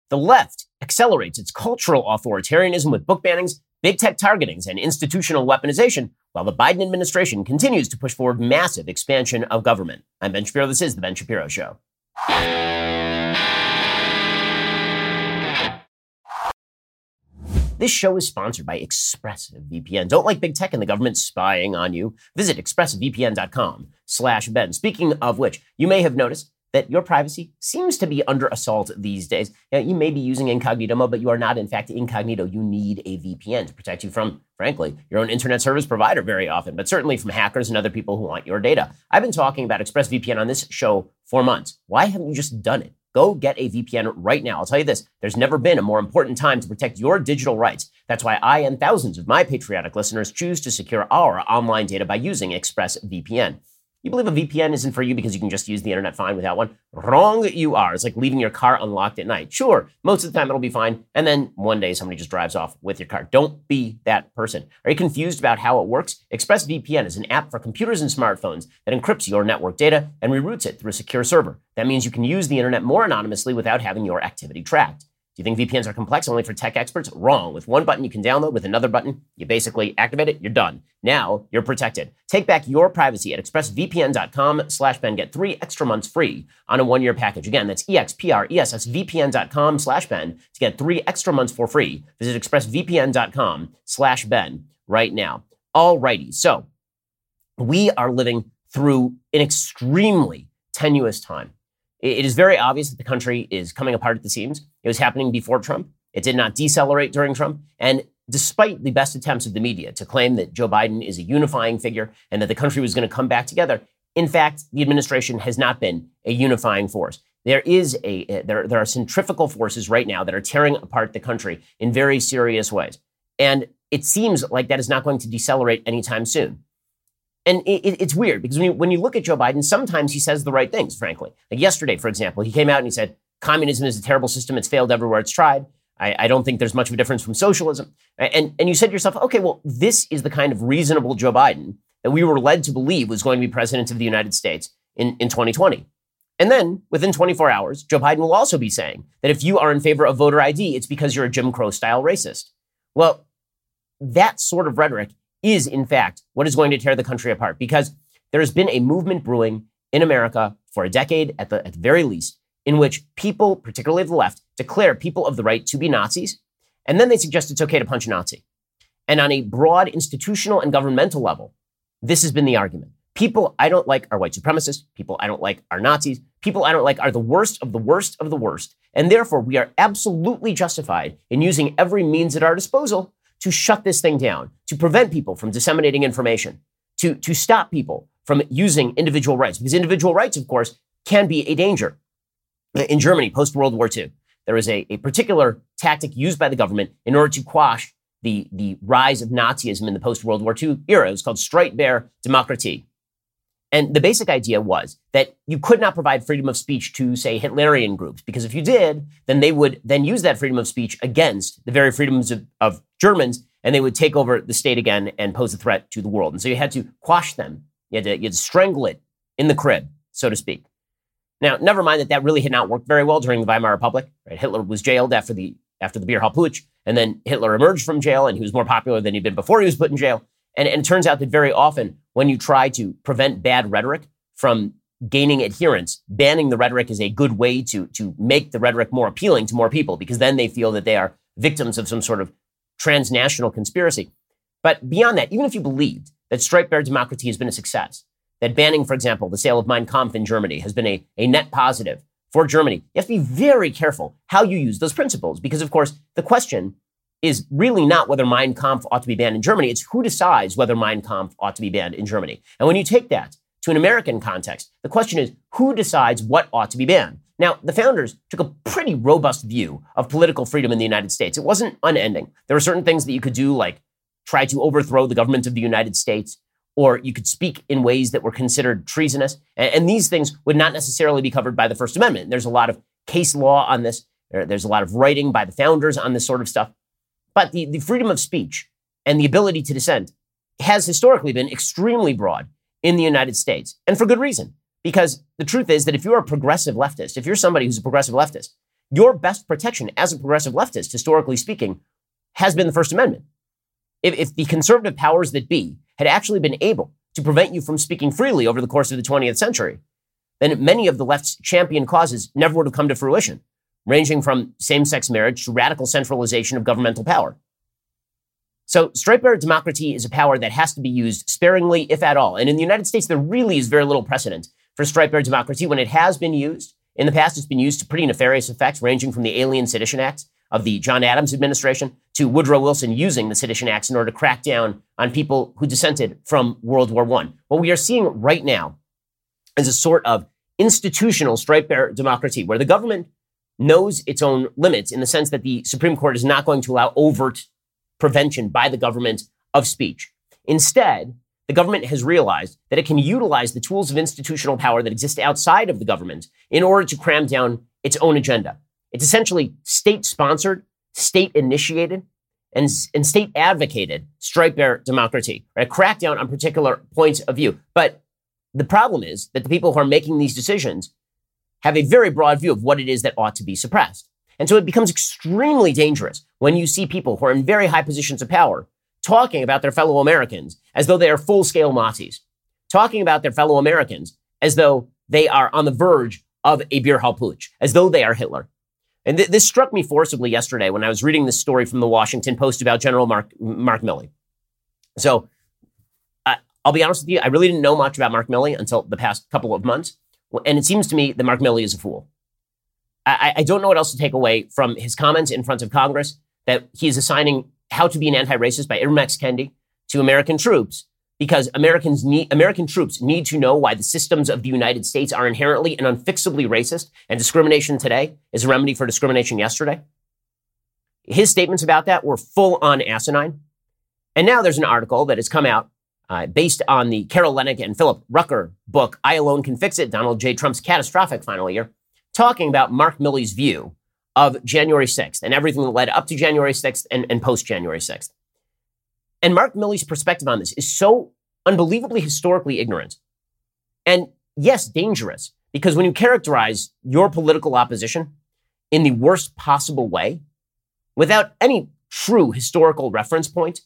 The left accelerates its cultural authoritarianism with book bannings, big tech targetings, and institutional weaponization, while the Biden administration continues to push forward massive expansion of government. I'm Ben Shapiro. This is The Ben Shapiro Show. This show is sponsored by ExpressVPN. Don't like big tech and the government spying on you? Visit expressvpn.com/Ben. Speaking of which, you may have noticed that your privacy seems to be under assault these days. Now, you may be using incognito mode, but you are not, in fact, incognito. You need a VPN to protect you from, frankly, your own internet service provider very often, but certainly from hackers and other people who want your data. I've been talking about ExpressVPN on this show for months. Why haven't you just done it? Go get a VPN right now. I'll tell you this, there's never been a more important time to protect your digital rights. That's why I and thousands of my patriotic listeners choose to secure our online data by using ExpressVPN. You believe a VPN isn't for you because you can just use the internet fine without one? Wrong you are. It's like leaving your car unlocked at night. Sure, most of the time it'll be fine, and then one day somebody just drives off with your car. Don't be that person. Are you confused about how it works? ExpressVPN is an app for computers and smartphones that encrypts your network data and reroutes it through a secure server. That means you can use the internet more anonymously without having your activity tracked. Do you think VPNs are complex only for tech experts? Wrong. With one button you can download, with another button, you basically activate it, you're done. Now you're protected. Take back your privacy at expressvpn.com/Ben. Get 3 extra months free on a 1-year package. Again, that's expressvpn.com/Ben to get 3 extra months for free. Visit expressvpn.com/Ben right now. Alrighty, so we are living through an extremely tenuous time. It is very obvious that the country is coming apart at the seams. It was happening before Trump. It did not decelerate during Trump. And despite the best attempts of the media to claim that Joe Biden is a unifying figure and that the country was going to come back together, in fact, the administration has not been a unifying force. There are centrifugal forces right now that are tearing apart the country in very serious ways. And it seems like that is not going to decelerate anytime soon. And it's weird because when you look at Joe Biden, sometimes he says the right things, frankly. Like yesterday, for example, he came out and he said, communism is a terrible system. It's failed everywhere it's tried. I don't think there's much of a difference from socialism. And you said to yourself, okay, well, this is the kind of reasonable Joe Biden that we were led to believe was going to be president of the United States in 2020. And then within 24 hours, Joe Biden will also be saying that if you are in favor of voter ID, it's because you're a Jim Crow-style racist. Well, that sort of rhetoric is, in fact, what is going to tear the country apart, because there has been a movement brewing in America for a decade, at the very least, in which people, particularly of the left, declare people of the right to be Nazis, and then they suggest it's okay to punch a Nazi. And on a broad institutional and governmental level, this has been the argument. People I don't like are white supremacists. People I don't like are Nazis. People I don't like are the worst of the worst of the worst. And therefore, we are absolutely justified in using every means at our disposal to shut this thing down, to prevent people from disseminating information, to stop people from using individual rights. Because individual rights, of course, can be a danger. In Germany, post-World War II, there was a particular tactic used by the government in order to quash the rise of Nazism in the post-World War II era. It was called Streitbare Demokratie. And the basic idea was that you could not provide freedom of speech to, say, Hitlerian groups, because if you did, then they would then use that freedom of speech against the very freedoms of Germans, and they would take over the state again and pose a threat to the world. And so you had to quash them. You had to strangle it in the crib, so to speak. Now, never mind that really had not worked very well during the Weimar Republic. Right? Hitler was jailed after the Beer Hall Putsch, and then Hitler emerged from jail, and he was more popular than he'd been before he was put in jail. And it turns out that very often, when you try to prevent bad rhetoric from gaining adherence, banning the rhetoric is a good way to make the rhetoric more appealing to more people, because then they feel that they are victims of some sort of transnational conspiracy. But beyond that, even if you believed that Streitbare Demokratie has been a success, that banning, for example, the sale of Mein Kampf in Germany has been a net positive for Germany, you have to be very careful how you use those principles, because, of course, the question is really not whether Mein Kampf ought to be banned in Germany. It's who decides whether Mein Kampf ought to be banned in Germany. And when you take that to an American context, the question is who decides what ought to be banned? Now, the founders took a pretty robust view of political freedom in the United States. It wasn't unending. There were certain things that you could do, like try to overthrow the government of the United States, or you could speak in ways that were considered treasonous. And these things would not necessarily be covered by the First Amendment. There's a lot of case law on this. There's a lot of writing by the founders on this sort of stuff. But the freedom of speech and the ability to dissent has historically been extremely broad in the United States, and for good reason. Because the truth is that if you're a progressive leftist, if you're somebody who's a progressive leftist, your best protection as a progressive leftist, historically speaking, has been the First Amendment. If the conservative powers that be had actually been able to prevent you from speaking freely over the course of the 20th century, then many of the left's championed causes never would have come to fruition, ranging from same-sex marriage to radical centralization of governmental power. So stripe-bearer democracy is a power that has to be used sparingly, if at all. And in the United States, there really is very little precedent for stripe-bearer democracy. When it has been used, in the past, it's been used to pretty nefarious effects, ranging from the Alien Sedition Act of the John Adams administration to Woodrow Wilson using the Sedition Acts in order to crack down on people who dissented from World War I. What we are seeing right now is a sort of institutional stripe-bearer democracy where the government knows its own limits in the sense that the Supreme Court is not going to allow overt prevention by the government of speech. Instead, the government has realized that it can utilize the tools of institutional power that exist outside of the government in order to cram down its own agenda. It's essentially state-sponsored, state-initiated, and state-advocated stripe-bearer democracy, right? A crackdown on particular points of view. But the problem is that the people who are making these decisions have a very broad view of what it is that ought to be suppressed. And so it becomes extremely dangerous when you see people who are in very high positions of power talking about their fellow Americans as though they are full-scale Nazis, talking about their fellow Americans as though they are on the verge of a beer hall putsch, as though they are Hitler. And this struck me forcibly yesterday when I was reading this story from the Washington Post about General Mark Milley. So I'll be honest with you, I really didn't know much about Mark Milley until the past couple of months. And it seems to me that Mark Milley is a fool. I don't know what else to take away from his comments in front of Congress that he is assigning how to be an anti-racist by Ibram X. Kendi to American troops because American troops need to know why the systems of the United States are inherently and unfixably racist, and discrimination today is a remedy for discrimination yesterday. His statements about that were full-on asinine. And now there's an article that has come out based on the Carol Leonnig and Philip Rucker book, I Alone Can Fix It, Donald J. Trump's catastrophic final year, talking about Mark Milley's view of January 6th and everything that led up to January 6th and post-January 6th. And Mark Milley's perspective on this is so unbelievably historically ignorant and, yes, dangerous, because when you characterize your political opposition in the worst possible way, without any true historical reference point,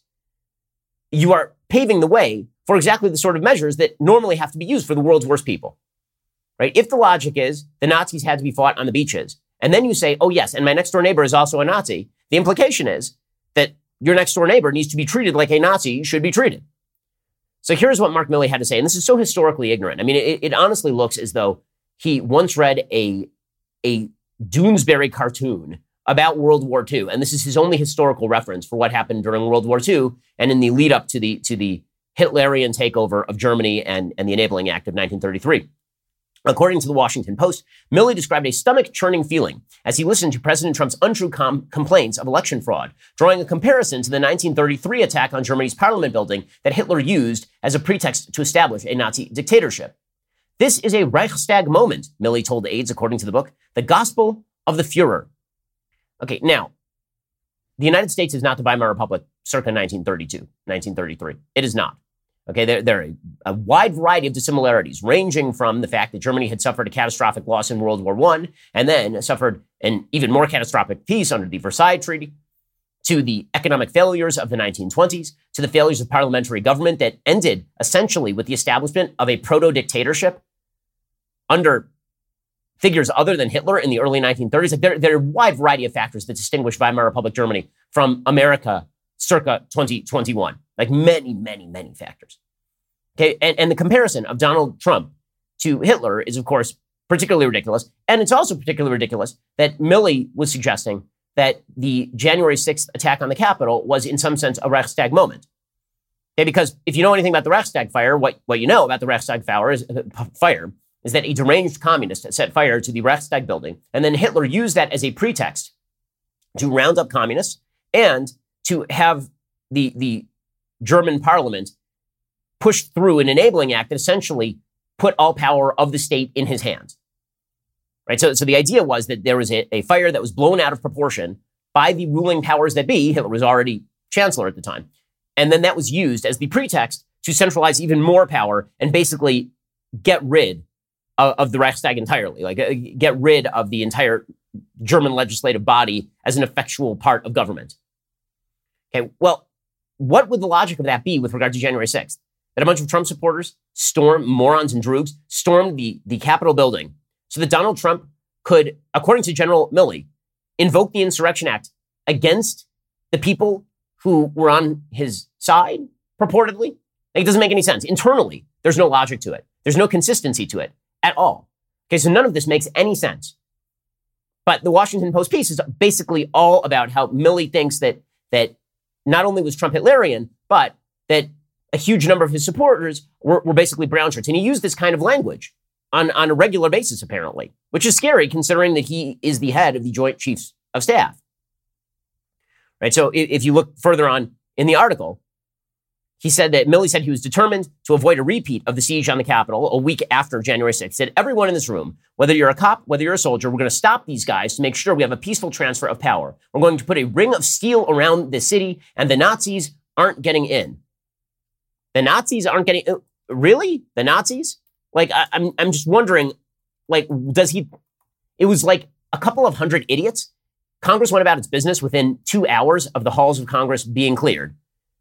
you are paving the way for exactly the sort of measures that normally have to be used for the world's worst people. Right? If the logic is the Nazis had to be fought on the beaches, and then you say, oh yes, and my next door neighbor is also a Nazi, the implication is that your next door neighbor needs to be treated like a Nazi should be treated. So here's what Mark Milley had to say, and this is so historically ignorant. I mean, it honestly looks as though he once read a Doonesbury cartoon about World War II, and this is his only historical reference for what happened during World War II and in the lead up to the Hitlerian takeover of Germany and the Enabling Act of 1933. According to the Washington Post, Milley described a stomach-churning feeling as he listened to President Trump's untrue complaints of election fraud, drawing a comparison to the 1933 attack on Germany's parliament building that Hitler used as a pretext to establish a Nazi dictatorship. This is a Reichstag moment, Milley told aides, according to the book, the gospel of the Führer. Okay, now, the United States is not the Weimar Republic circa 1932, 1933. It is not. Okay, there are a wide variety of dissimilarities, ranging from the fact that Germany had suffered a catastrophic loss in World War I and then suffered an even more catastrophic peace under the Versailles Treaty, to the economic failures of the 1920s, to the failures of parliamentary government that ended essentially with the establishment of a proto-dictatorship under figures other than Hitler in the early 1930s. Like there are a wide variety of factors that distinguish Weimar Republic Germany from America circa 2021. Like many, many, many factors. Okay, and the comparison of Donald Trump to Hitler is, of course, particularly ridiculous. And it's also particularly ridiculous that Milley was suggesting that the January 6th attack on the Capitol was, in some sense, a Reichstag moment. Okay, because if you know anything about the Reichstag fire, what you know about the Reichstag fire is that a deranged communist set fire to the Reichstag building, and then Hitler used that as a pretext to round up communists and to have the German parliament pushed through an enabling act that essentially put all power of the state in his hands. Right? So the idea was that there was a fire that was blown out of proportion by the ruling powers that be. Hitler was already chancellor at the time. And then that was used as the pretext to centralize even more power and basically get rid of the Reichstag entirely, like get rid of the entire German legislative body as an effectual part of government. Okay, well, what would the logic of that be with regard to January 6th? That a bunch of Trump supporters, morons and droogs, stormed the Capitol building so that Donald Trump could, according to General Milley, invoke the Insurrection Act against the people who were on his side, purportedly? Like, it doesn't make any sense. Internally, there's no logic to it. There's no consistency to it at all. Okay, so none of this makes any sense. But the Washington Post piece is basically all about how Milley thinks that not only was Trump Hitlerian, but that a huge number of his supporters were basically brown shirts. And he used this kind of language on a regular basis, apparently, which is scary considering that he is the head of the Joint Chiefs of Staff. Right? So if you look further on in the article, he said that Milley said he was determined to avoid a repeat of the siege on the Capitol a week after January 6th. He said, everyone in this room, whether you're a cop, whether you're a soldier, we're going to stop these guys to make sure we have a peaceful transfer of power. We're going to put a ring of steel around the city, and the Nazis aren't getting in. The Nazis aren't getting in? Really? The Nazis? Like, I'm just wondering, like, it was like a couple of hundred idiots. Congress went about its business within 2 hours of the halls of Congress being cleared.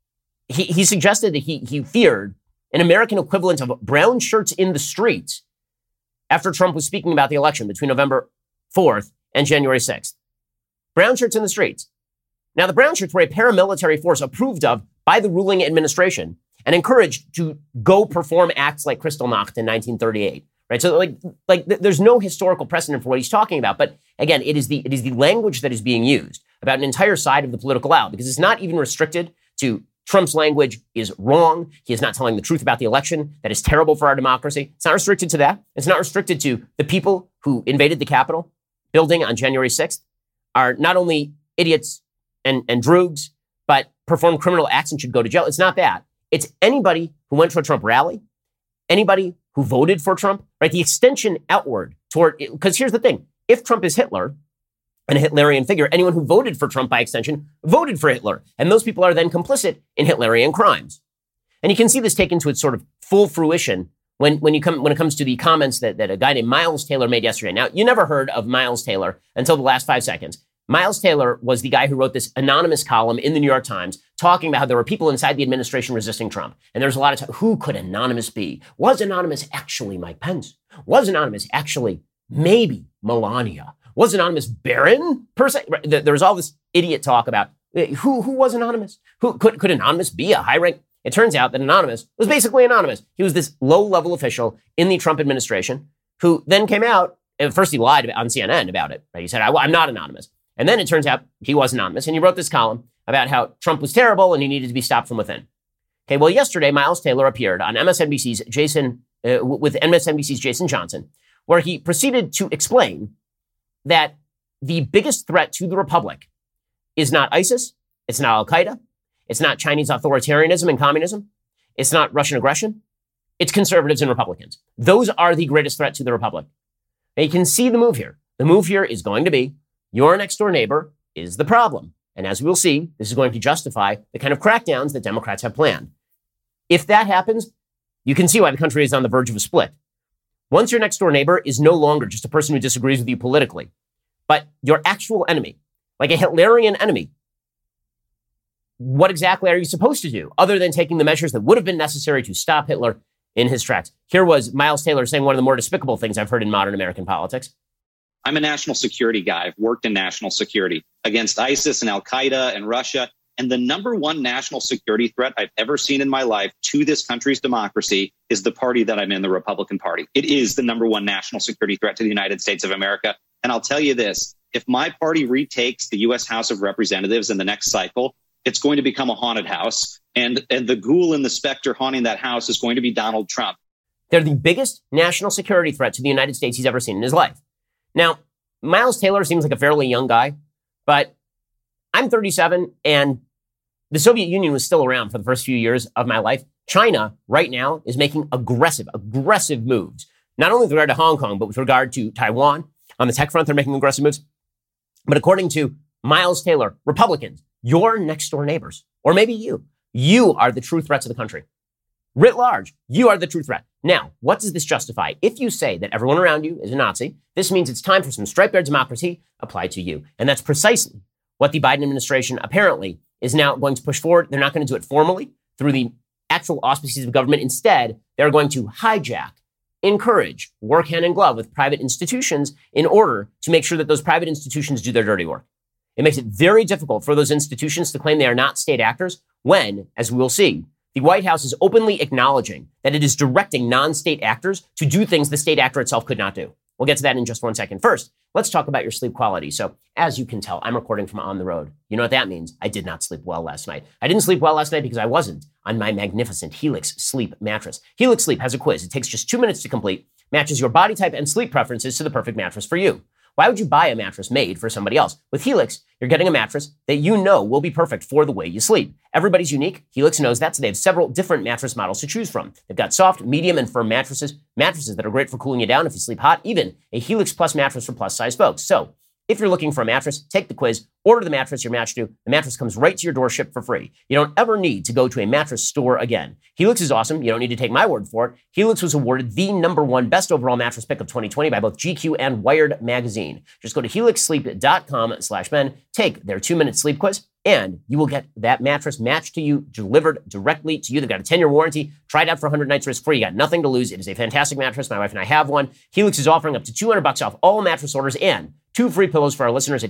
He suggested that he feared an American equivalent of brown shirts in the streets after Trump was speaking about the election between November 4th and January 6th. Brown shirts in the streets. Now, the brown shirts were a paramilitary force approved of by the ruling administration and encouraged to go perform acts like Kristallnacht in 1938. Right? So like there's no historical precedent for what he's talking about. But again, it is the language that is being used about an entire side of the political aisle, because it's not even restricted to Trump's language is wrong. He is not telling the truth about the election. That is terrible for our democracy. It's not restricted to that. It's not restricted to the people who invaded the Capitol building on January 6th are not only idiots and droogs, but perform criminal acts and should go to jail. It's not that. It's anybody who went to a Trump rally, anybody who voted for Trump, right? The extension outward toward, because here's the thing. If Trump is Hitler, and a Hitlerian figure, anyone who voted for Trump by extension voted for Hitler. And those people are then complicit in Hitlerian crimes. And you can see this taken to its sort of full fruition when it comes to the comments that a guy named Miles Taylor made yesterday. Now, you never heard of Miles Taylor until the last 5 seconds. Miles Taylor was the guy who wrote this anonymous column in the New York Times talking about how there were people inside the administration resisting Trump. And there's a lot of time. Who could Anonymous be? Was Anonymous actually Mike Pence? Was Anonymous actually maybe Melania? Was Anonymous Barron per se? There was all this idiot talk about who was Anonymous? Who could Anonymous be a high rank? It turns out that Anonymous was basically anonymous. He was this low-level official in the Trump administration who then came out, and first he lied on CNN about it. Right? He said, I'm not anonymous. And then it turns out he was anonymous, and he wrote this column about how Trump was terrible and he needed to be stopped from within. Okay, well, yesterday, Miles Taylor appeared on MSNBC's with MSNBC's Jason Johnson, where he proceeded to explain that the biggest threat to the Republic is not ISIS, it's not Al-Qaeda, it's not Chinese authoritarianism and communism, it's not Russian aggression, it's conservatives and Republicans. Those are the greatest threat to the Republic. And you can see the move here. The move here is going to be your next door neighbor is the problem. And as we will see, this is going to justify the kind of crackdowns that Democrats have planned. If that happens, you can see why the country is on the verge of a split. Once your next door neighbor is no longer just a person who disagrees with you politically, but your actual enemy, like a Hitlerian enemy, what exactly are you supposed to do other than taking the measures that would have been necessary to stop Hitler in his tracks? Here was Miles Taylor saying one of the more despicable things I've heard in modern American politics. I'm a national security guy. I've worked in national security against ISIS and Al-Qaeda and Russia. And the number one national security threat I've ever seen in my life to this country's democracy is the party that I'm in, the Republican Party. It is the number one national security threat to the United States of America. And I'll tell you this, if my party retakes the U.S. House of Representatives in the next cycle, it's going to become a haunted house. And the ghoul and the specter haunting that house is going to be Donald Trump. They're the biggest national security threat to the United States he's ever seen in his life. Now, Miles Taylor seems like a fairly young guy, but I'm 37 and the Soviet Union was still around for the first few years of my life. China right now is making aggressive moves, not only with regard to Hong Kong, but with regard to Taiwan. On the tech front, they're making aggressive moves. But according to Miles Taylor, Republicans, your next door neighbors, or maybe you are the true threats of the country. Writ large, you are the true threat. Now, what does this justify? If you say that everyone around you is a Nazi, this means it's time for some stripe-bearer democracy applied to you. And that's precisely what the Biden administration apparently is now going to push forward. They're not going to do it formally through the actual auspices of government. Instead, they're going to hijack, encourage, work hand in glove with private institutions in order to make sure that those private institutions do their dirty work. It makes it very difficult for those institutions to claim they are not state actors when, as we will see, the White House is openly acknowledging that it is directing non-state actors to do things the state actor itself could not do. We'll get to that in just 1 second. First, let's talk about your sleep quality. So, as you can tell, I'm recording from on the road. You know what that means? I did not sleep well last night. I didn't sleep well last night because I wasn't on my magnificent Helix Sleep mattress. Helix Sleep has a quiz. It takes just 2 minutes to complete, matches your body type and sleep preferences to the perfect mattress for you. Why would you buy a mattress made for somebody else? With Helix, you're getting a mattress that you know will be perfect for the way you sleep. Everybody's unique. Helix knows that, so they have several different mattress models to choose from. They've got soft, medium, and firm mattresses that are great for cooling you down if you sleep hot, even a Helix Plus mattress for plus-size folks. So, if you're looking for a mattress, take the quiz, order the mattress you're matched to. The mattress comes right to your door, shipped for free. You don't ever need to go to a mattress store again. Helix is awesome. You don't need to take my word for it. Helix was awarded the #1 best overall mattress pick of 2020 by both GQ and Wired magazine. Just go to helixsleep.com/Ben, take their 2-minute sleep quiz, and you will get that mattress matched to you, delivered directly to you. They've got a 10-year warranty. Try it out for 100 nights risk-free. You got nothing to lose. It is a fantastic mattress. My wife and I have one. Helix is offering up to $200 off all mattress orders and 2 free pillows for our listeners at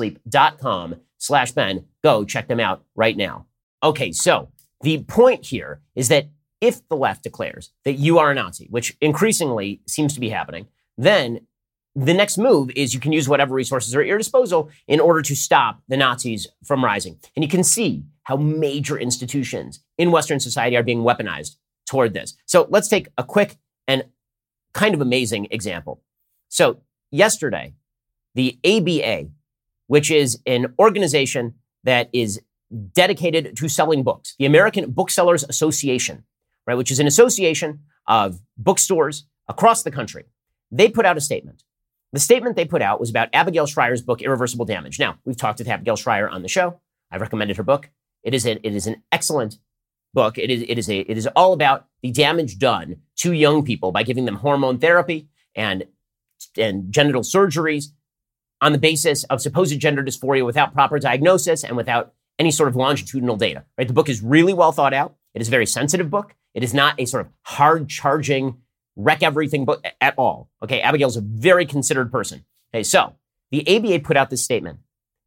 helixsleep.com/Ben. Go check them out right now. Okay, so the point here is that if the left declares that you are a Nazi, which increasingly seems to be happening, then the next move is you can use whatever resources are at your disposal in order to stop the Nazis from rising. And you can see how major institutions in Western society are being weaponized toward this. So let's take a quick and kind of amazing example. So yesterday, the ABA, which is an organization that is dedicated to selling books, the American Booksellers Association, right, which is an association of bookstores across the country, they put out a statement. The statement they put out was about Abigail Shrier's book, Irreversible Damage. Now, we've talked with Abigail Shrier on the show. I've recommended her book. It is an excellent book. It is all about the damage done to young people by giving them hormone therapy and genital surgeries on the basis of supposed gender dysphoria without proper diagnosis and without any sort of longitudinal data. Right? The book is really well thought out. It is a very sensitive book. It is not a sort of hard-charging, wreck everything book at all. Okay, Abigail's a very considered person. Okay, so the ABA put out this statement.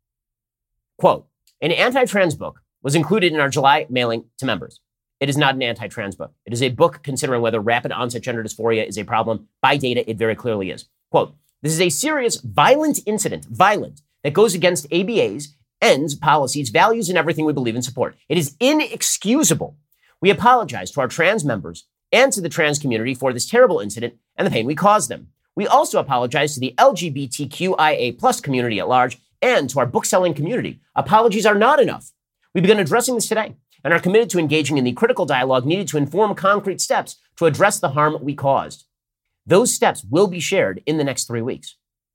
Quote, an anti-trans book was included in our July mailing to members. It is not an anti-trans book. It is a book considering whether rapid onset gender dysphoria is a problem. By data, it very clearly is. Quote, this is a serious, violent incident, that goes against ABA's ends, policies, values, and everything we believe and support. It is inexcusable. We apologize to our trans members and to the trans community for this terrible incident and the pain we caused them. We also apologize to the LGBTQIA+ community at large and to our book-selling community. Apologies are not enough. We began addressing this today and are committed to engaging in the critical dialogue needed to inform concrete steps to address the harm we caused. Those steps will be shared in the next 3 weeks.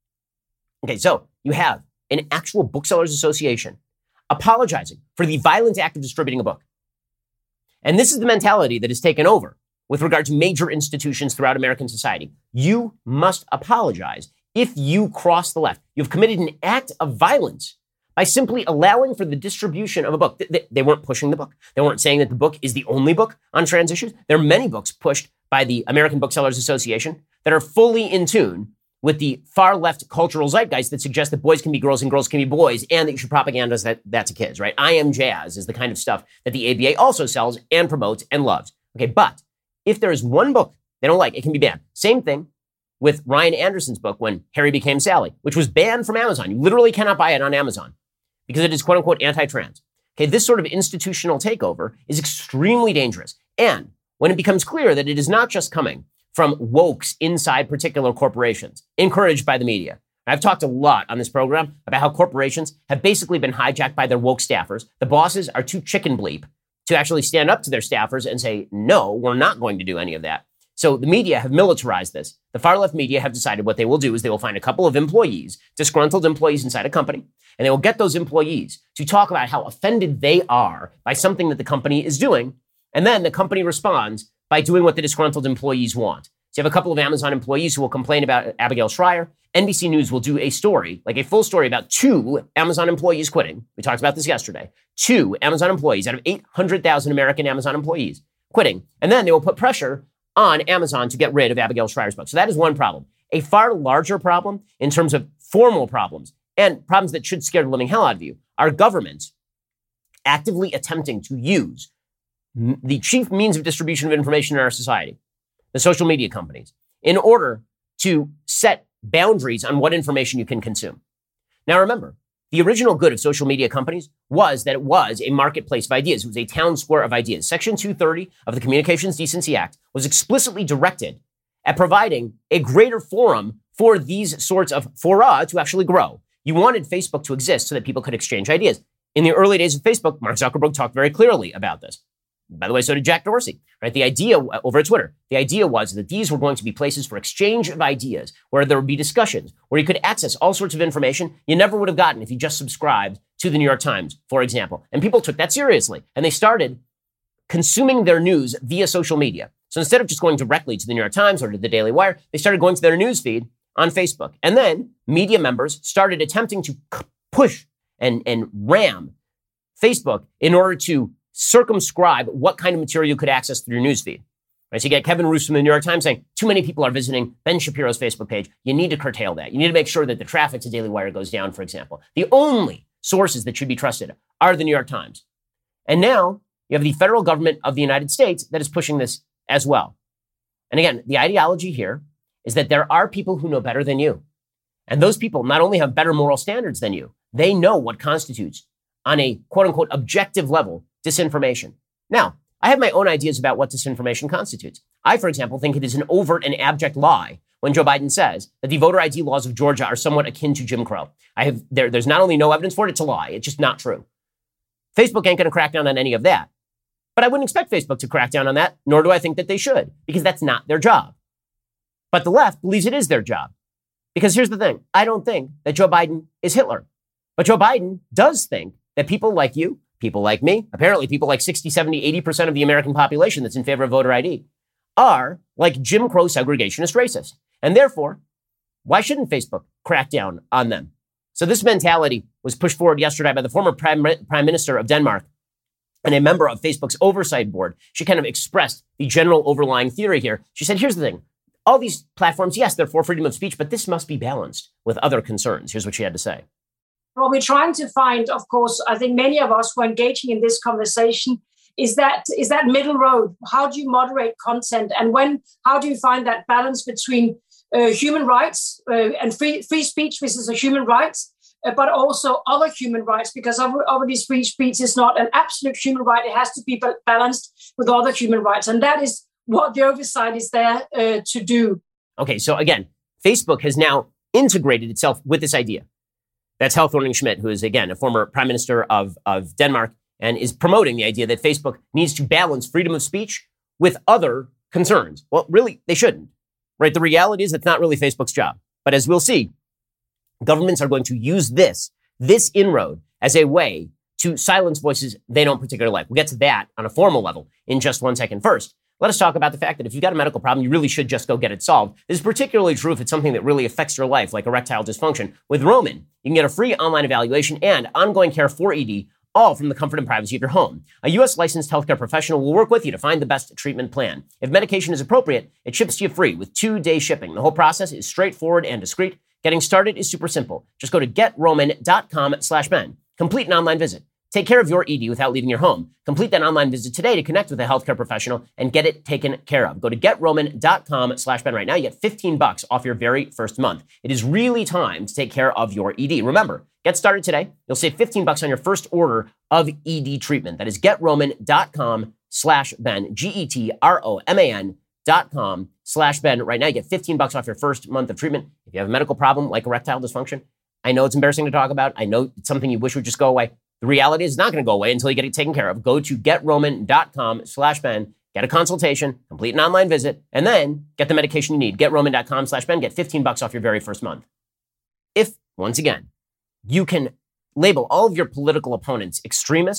Okay, so you have an actual booksellers association apologizing for the violent act of distributing a book. And this is the mentality that is taken over with regard to major institutions throughout American society. You must apologize if you cross the left. You've committed an act of violence by simply allowing for the distribution of a book. They weren't pushing the book. They weren't saying that the book is the only book on trans issues. There are many books pushed by the American Booksellers Association that are fully in tune with the far left cultural zeitgeist that suggests that boys can be girls and girls can be boys and that you should propagandize that to kids, right? I Am Jazz is the kind of stuff that the ABA also sells and promotes and loves. Okay, but if there is one book they don't like, it can be banned. Same thing with Ryan Anderson's book, When Harry Became Sally, which was banned from Amazon. You literally cannot buy it on Amazon because it is quote unquote anti-trans. Okay, this sort of institutional takeover is extremely dangerous. And when it becomes clear that it is not just coming from wokes inside particular corporations, encouraged by the media. I've talked a lot on this program about how corporations have basically been hijacked by their woke staffers. The bosses are too chicken bleep to actually stand up to their staffers and say, no, we're not going to do any of that. So the media have militarized this. The far left media have decided what they will do is they will find a couple of employees, disgruntled employees inside a company, and they will get those employees to talk about how offended they are by something that the company is doing. And then the company responds by doing what the disgruntled employees want. So you have a couple of Amazon employees who will complain about Abigail Shrier. NBC News will do a story, like a full story about 2 Amazon employees quitting. We talked about this yesterday. 2 Amazon employees out of 800,000 American Amazon employees quitting. And then they will put pressure on Amazon to get rid of Abigail Shrier's book. So that is one problem. A far larger problem in terms of formal problems and problems that should scare the living hell out of you are governments actively attempting to use the chief means of distribution of information in our society, the social media companies, in order to set boundaries on what information you can consume. Now remember, the original good of social media companies was that it was a marketplace of ideas. It was a town square of ideas. Section 230 of the Communications Decency Act was explicitly directed at providing a greater forum for these sorts of fora to actually grow. You wanted Facebook to exist so that people could exchange ideas. In the early days of Facebook, Mark Zuckerberg talked very clearly about this. By the way, so did Jack Dorsey, right? The idea over at Twitter, the idea was that these were going to be places for exchange of ideas, where there would be discussions, where you could access all sorts of information you never would have gotten if you just subscribed to the New York Times, for example. And people took that seriously, and they started consuming their news via social media. So instead of just going directly to the New York Times or to the Daily Wire, they started going to their news feed on Facebook. And then media members started attempting to push and ram Facebook in order to circumscribe what kind of material you could access through your newsfeed. Right? So you get Kevin Roose from the New York Times saying, too many people are visiting Ben Shapiro's Facebook page. You need to curtail that. You need to make sure that the traffic to Daily Wire goes down, for example. The only sources that should be trusted are the New York Times. And now you have the federal government of the United States that is pushing this as well. And again, the ideology here is that there are people who know better than you. And those people not only have better moral standards than you, they know what constitutes, on a quote unquote objective level, disinformation. Now, I have my own ideas about what disinformation constitutes. I, for example, think it is an overt and abject lie when Joe Biden says that the voter ID laws of Georgia are somewhat akin to Jim Crow. There's not only no evidence for it, it's a lie. It's just not true. Facebook ain't going to crack down on any of that. But I wouldn't expect Facebook to crack down on that, nor do I think that they should, because that's not their job. But the left believes it is their job. Because here's the thing. I don't think that Joe Biden is Hitler. But Joe Biden does think that people like you, people like me, apparently people like 60, 70, 80% of the American population that's in favor of voter ID, are like Jim Crow segregationist racists. And therefore, why shouldn't Facebook crack down on them? So this mentality was pushed forward yesterday by the former Prime Minister of Denmark and a member of Facebook's oversight board. She kind of expressed the general overlying theory here. She said, here's the thing. All these platforms, yes, they're for freedom of speech, but this must be balanced with other concerns. Here's what she had to say. What we're trying to find, of course, I think many of us who are engaging in this conversation is that middle road. How do you moderate content? And how do you find that balance between human rights and free speech, which is a human rights, but also other human rights? Because obviously free speech is not an absolute human right. It has to be balanced with other human rights. And that is what the oversight is there to do. Okay, so again, Facebook has now integrated itself with this idea. That's Helle Thorning-Schmidt, who is, again, a former prime minister of Denmark, and is promoting the idea that Facebook needs to balance freedom of speech with other concerns. Well, really, they shouldn't, right? The reality is it's not really Facebook's job. But as we'll see, governments are going to use this inroad as a way to silence voices they don't particularly like. We'll get to that on a formal level in just 1 second. First, let us talk about the fact that if you've got a medical problem, you really should just go get it solved. This is particularly true if it's something that really affects your life, like erectile dysfunction. With Roman, you can get a free online evaluation and ongoing care for ED, all from the comfort and privacy of your home. A U.S. licensed healthcare professional will work with you to find the best treatment plan. If medication is appropriate, it ships to you free with 2-day shipping. The whole process is straightforward and discreet. Getting started is super simple. Just go to GetRoman.com/Ben. Complete an online visit. Take care of your ED without leaving your home. Complete that online visit today to connect with a healthcare professional and get it taken care of. Go to GetRoman.com/Ben right now. You get $15 off your very first month. It is really time to take care of your ED. Remember, get started today. You'll save $15 on your first order of ED treatment. That is GetRoman.com/Ben. GetRoman.com/Ben right now. You get $15 off your first month of treatment. If you have a medical problem like erectile dysfunction, I know it's embarrassing to talk about. I know it's something you wish would just go away. The reality is it's not going to go away until you get it taken care of. Go to GetRoman.com/Ben, get a consultation, complete an online visit, and then get the medication you need. GetRoman.com/Ben, get $15 off your very first month. If, once again, you can label all of your political opponents extremists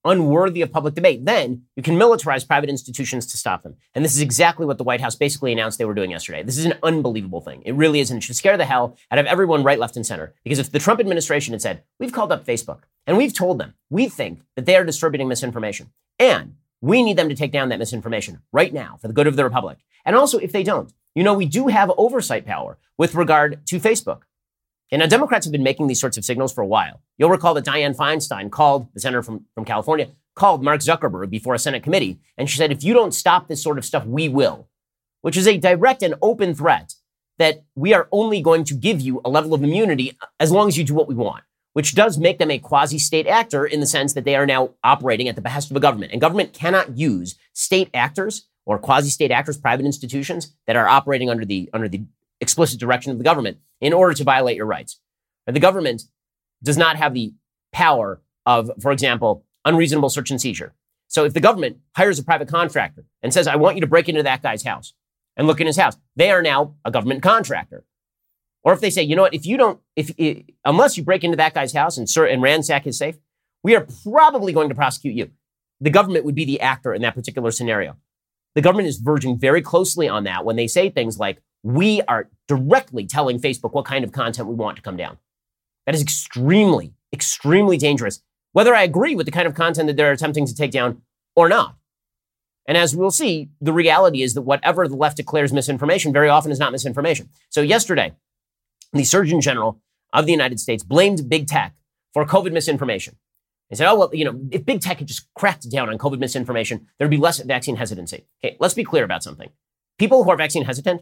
unworthy of public debate, then you can militarize private institutions to stop them. And this is exactly what the White House basically announced they were doing yesterday. This is an unbelievable thing. It really is, and it should scare the hell out of everyone right, left, and center. Because if the Trump administration had said, we've called up Facebook, and we've told them, we think that they are distributing misinformation, and we need them to take down that misinformation right now for the good of the republic. And also, if they don't, we do have oversight power with regard to Facebook. And now Democrats have been making these sorts of signals for a while. You'll recall that Dianne Feinstein called, the senator from California, called Mark Zuckerberg before a Senate committee. And she said, if you don't stop this sort of stuff, we will, which is a direct and open threat that we are only going to give you a level of immunity as long as you do what we want, which does make them a quasi-state actor in the sense that they are now operating at the behest of a government. And government cannot use state actors or quasi-state actors, private institutions that are operating under the explicit direction of the government in order to violate your rights. And the government does not have the power of, for example, unreasonable search and seizure. So if the government hires a private contractor and says, I want you to break into that guy's house and look in his house, they are now a government contractor. Or if they say, you know what, unless you break into that guy's house and ransack his safe, we are probably going to prosecute you. The government would be the actor in that particular scenario. The government is verging very closely on that when they say things like, we are directly telling Facebook what kind of content we want to come down. That is extremely, extremely dangerous, whether I agree with the kind of content that they're attempting to take down or not. And as we'll see, the reality is that whatever the left declares misinformation very often is not misinformation. So yesterday, the Surgeon General of the United States blamed big tech for COVID misinformation. He said, if big tech had just cracked down on COVID misinformation, there'd be less vaccine hesitancy. Okay, let's be clear about something. People who are vaccine hesitant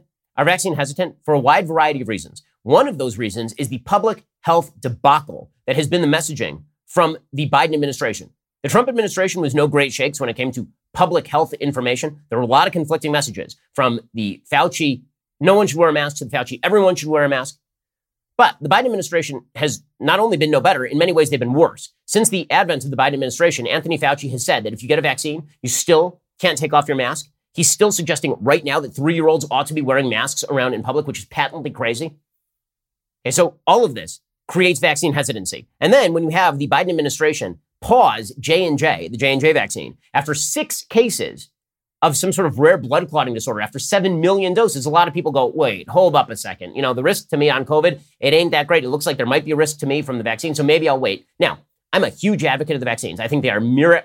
for a wide variety of reasons. One of those reasons is the public health debacle that has been the messaging from the Biden administration. The Trump administration was no great shakes when it came to public health information. There were a lot of conflicting messages from the Fauci, no one should wear a mask, to the Fauci, everyone should wear a mask. But the Biden administration has not only been no better, in many ways they've been worse. Since the advent of the Biden administration, Anthony Fauci has said that if you get a vaccine, you still can't take off your mask. He's still suggesting right now that 3-year-olds ought to be wearing masks around in public, which is patently crazy. Okay, so all of this creates vaccine hesitancy. And then when you have the Biden administration pause J&J, the J&J vaccine, after 6 cases of some sort of rare blood clotting disorder, after 7 million doses, a lot of people go, wait, hold up a second. The risk to me on COVID, it ain't that great. It looks like there might be a risk to me from the vaccine, so maybe I'll wait. Now, I'm a huge advocate of the vaccines. I think they're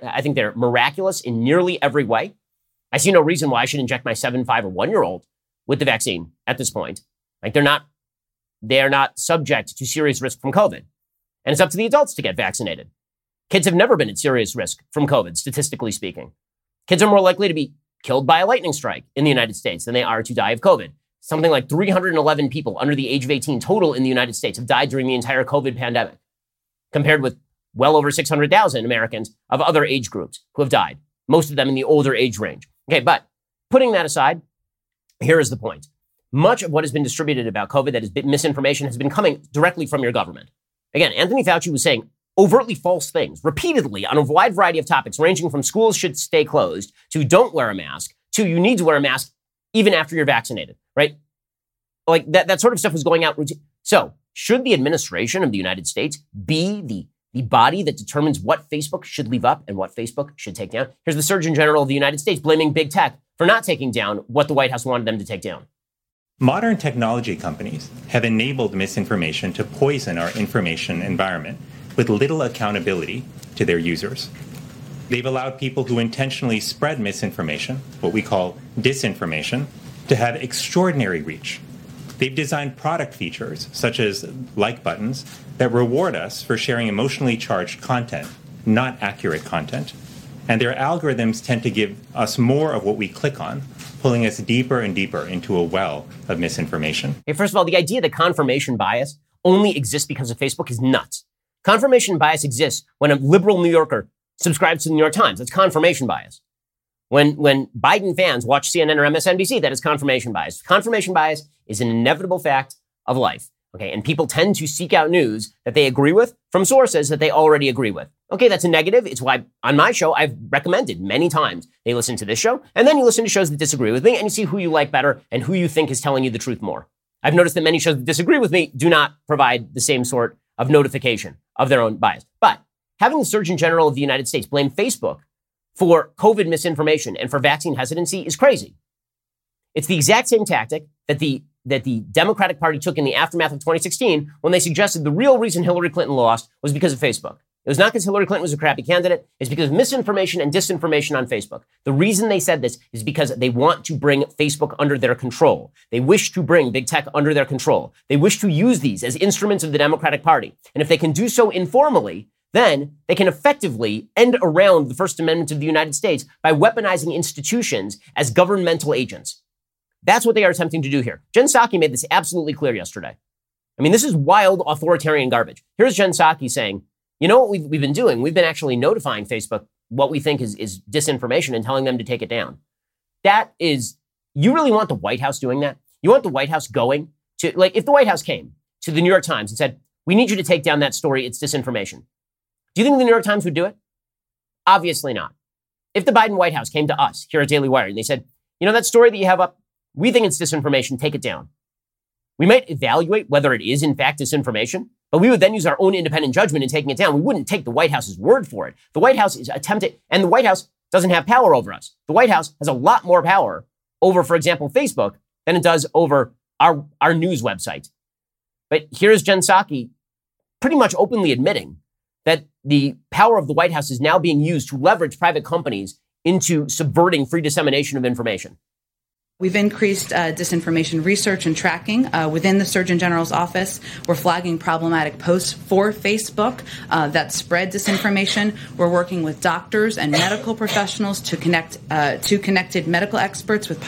miraculous in nearly every way. I see no reason why I should inject my 7, 5, or 1-year-old with the vaccine at this point. Like they are not subject to serious risk from COVID. And it's up to the adults to get vaccinated. Kids have never been at serious risk from COVID, statistically speaking. Kids are more likely to be killed by a lightning strike in the United States than they are to die of COVID. Something like 311 people under the age of 18 total in the United States have died during the entire COVID pandemic, compared with well over 600,000 Americans of other age groups who have died, most of them in the older age range. Okay, but putting that aside, here is the point. Much of what has been distributed about COVID that is misinformation has been coming directly from your government. Again, Anthony Fauci was saying overtly false things repeatedly on a wide variety of topics, ranging from schools should stay closed to don't wear a mask to you need to wear a mask even after you're vaccinated, right? Like that sort of stuff was going out. So should the administration of the United States be the body that determines what Facebook should leave up and what Facebook should take down? Here's the Surgeon General of the United States blaming big tech for not taking down what the White House wanted them to take down. Modern technology companies have enabled misinformation to poison our information environment with little accountability to their users. They've allowed people who intentionally spread misinformation, what we call disinformation, to have extraordinary reach. They've designed product features, such as like buttons, that reward us for sharing emotionally charged content, not accurate content. And their algorithms tend to give us more of what we click on, pulling us deeper and deeper into a well of misinformation. Okay, first of all, the idea that confirmation bias only exists because of Facebook is nuts. Confirmation bias exists when a liberal New Yorker subscribes to the New York Times. That's confirmation bias. When Biden fans watch CNN or MSNBC, that is confirmation bias. Confirmation bias is an inevitable fact of life. Okay, and people tend to seek out news that they agree with from sources that they already agree with. Okay, that's a negative. It's why on my show, I've recommended many times they listen to this show, and then you listen to shows that disagree with me, and you see who you like better and who you think is telling you the truth more. I've noticed that many shows that disagree with me do not provide the same sort of notification of their own bias. But having the Surgeon General of the United States blame Facebook for COVID misinformation and for vaccine hesitancy is crazy. It's the exact same tactic that the Democratic Party took in the aftermath of 2016 when they suggested the real reason Hillary Clinton lost was because of Facebook. It was not because Hillary Clinton was a crappy candidate. It's because of misinformation and disinformation on Facebook. The reason they said this is because they want to bring Facebook under their control. They wish to bring big tech under their control. They wish to use these as instruments of the Democratic Party. And if they can do so informally, then they can effectively end around the First Amendment of the United States by weaponizing institutions as governmental agents. That's what they are attempting to do here. Jen Psaki made this absolutely clear yesterday. I mean, this is wild authoritarian garbage. Here's Jen Psaki saying, you know what we've been doing? We've been actually notifying Facebook what we think is disinformation and telling them to take it down. That is, you really want the White House doing that? You want the White House going to, like, if the White House came to the New York Times and said, we need you to take down that story, it's disinformation. Do you think the New York Times would do it? Obviously not. If the Biden White House came to us here at Daily Wire and they said, you know, that story that you have up, we think it's disinformation, take it down. We might evaluate whether it is in fact disinformation, but we would then use our own independent judgment in taking it down. We wouldn't take the White House's word for it. The White House is attempting, and the White House doesn't have power over us. The White House has a lot more power over, for example, Facebook than it does over our news website. But here's Jen Psaki pretty much openly admitting that the power of the White House is now being used to leverage private companies into subverting free dissemination of information. We've increased disinformation research and tracking within the Surgeon General's office. We're flagging problematic posts for Facebook that spread disinformation. We're working with doctors and medical professionals to connect to connected medical experts who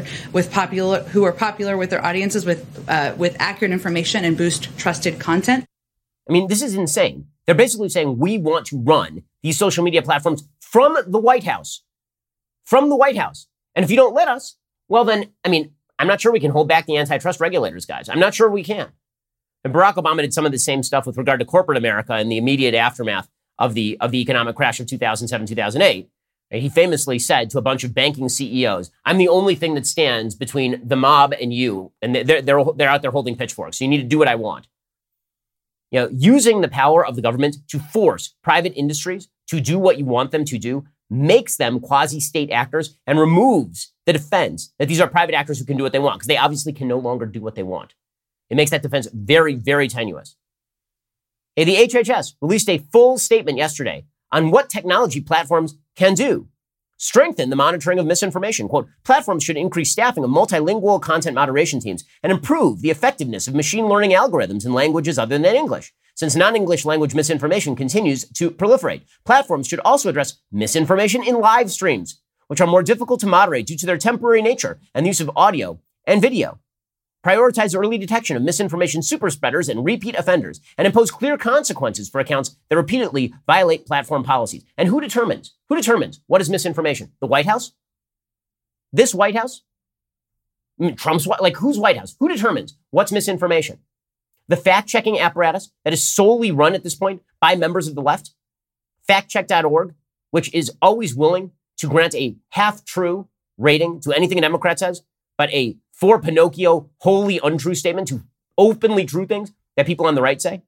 are popular with their audiences with accurate information and boost trusted content. I mean, this is insane. They're basically saying we want to run these social media platforms from the White House. From the White House. And if you don't let us, well, then, I mean, I'm not sure we can hold back the antitrust regulators, guys. I'm not sure we can. And Barack Obama did some of the same stuff with regard to corporate America in the immediate aftermath of the economic crash of 2007, 2008. And he famously said to a bunch of banking CEOs, I'm the only thing that stands between the mob and you. And they're out there holding pitchforks. So you need to do what I want. You know, using the power of the government to force private industries to do what you want them to do makes them quasi-state actors and removes the defense that these are private actors who can do what they want, because they obviously can no longer do what they want. It makes that defense very, very tenuous. Hey, the HHS released a full statement yesterday on what technology platforms can do. Strengthen the monitoring of misinformation. Quote, platforms should increase staffing of multilingual content moderation teams and improve the effectiveness of machine learning algorithms in languages other than English. Since non-English language misinformation continues to proliferate, platforms should also address misinformation in live streams, which are more difficult to moderate due to their temporary nature and the use of audio and video. Prioritize early detection of misinformation superspreaders and repeat offenders, and impose clear consequences for accounts that repeatedly violate platform policies. And who determines what is misinformation? The White House? This White House? I mean, Trump's, like, whose White House? Who determines what's misinformation? The fact-checking apparatus that is solely run at this point by members of the left, factcheck.org, which is always willing to grant a half-true rating to anything a Democrat says, but a for Pinocchio wholly untrue statement to openly true things that people on the right say.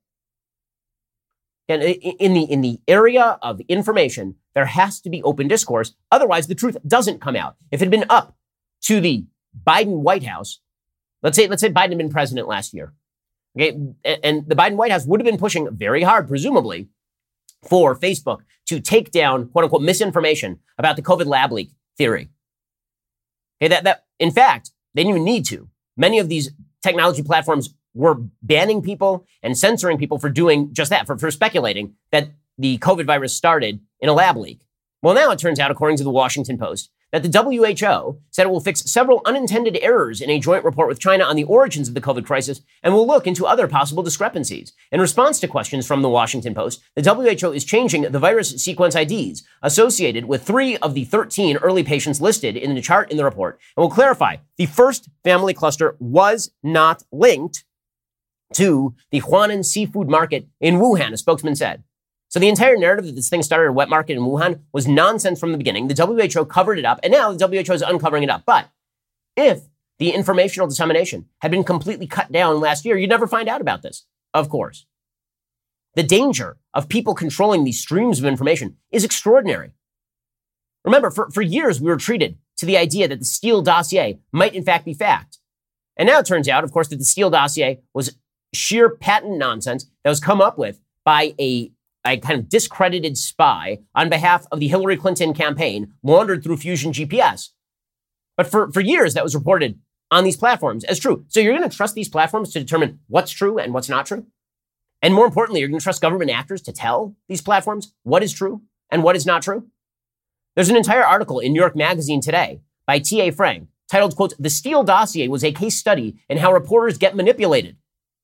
And in the area of information, there has to be open discourse. Otherwise, the truth doesn't come out. If it had been up to the Biden White House, let's say Biden had been president last year, okay, and the Biden White House would have been pushing very hard, presumably, for Facebook to take down, quote unquote, misinformation about the COVID lab leak theory. Okay, that in fact, they didn't even need to. Many of these technology platforms were banning people and censoring people for doing just that, for speculating that the COVID virus started in a lab leak. Well, now it turns out, according to the Washington Post, that the WHO said it will fix several unintended errors in a joint report with China on the origins of the COVID crisis and will look into other possible discrepancies. In response to questions from the Washington Post, the WHO is changing the virus sequence IDs associated with 3 of the 13 early patients listed in the chart in the report and will clarify the first family cluster was not linked to the Huanan seafood market in Wuhan, a spokesman said. So the entire narrative that this thing started at a wet market in Wuhan was nonsense from the beginning. The WHO covered it up, and now the WHO is uncovering it up. But if the informational dissemination had been completely cut down last year, you'd never find out about this, of course. The danger of people controlling these streams of information is extraordinary. Remember, for years, we were treated to the idea that the Steele dossier might in fact be fact. And now it turns out, of course, that the Steele dossier was sheer patent nonsense that was come up with by a kind of discredited spy on behalf of the Hillary Clinton campaign, laundered through Fusion GPS. But for years, that was reported on these platforms as true. So you're going to trust these platforms to determine what's true and what's not true? And more importantly, you're going to trust government actors to tell these platforms what is true and what is not true? There's an entire article in New York Magazine today by T.A. Frank titled, quote, "The Steele dossier was a case study in how reporters get manipulated."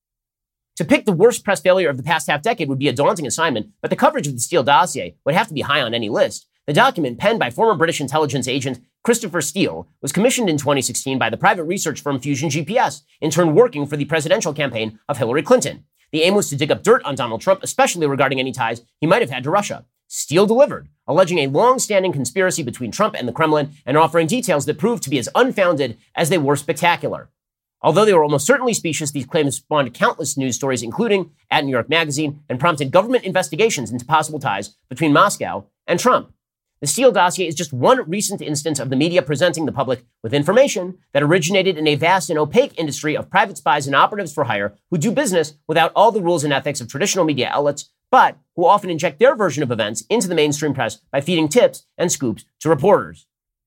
To pick the worst press failure of the past half decade would be a daunting assignment, but the coverage of the Steele dossier would have to be high on any list. The document, penned by former British intelligence agent Christopher Steele, was commissioned in 2016 by the private research firm Fusion GPS, in turn working for the presidential campaign of Hillary Clinton. The aim was to dig up dirt on Donald Trump, especially regarding any ties he might have had to Russia. Steele delivered, alleging a long-standing conspiracy between Trump and the Kremlin and offering details that proved to be as unfounded as they were spectacular. Although they were almost certainly specious, these claims spawned countless news stories, including at New York Magazine, and prompted government investigations into possible ties between Moscow and Trump. The Steele dossier is just one recent instance of the media presenting the public with information that originated in a vast and opaque industry of private spies and operatives for hire who do business without all the rules and ethics of traditional media outlets, but who often inject their version of events into the mainstream press by feeding tips and scoops to reporters.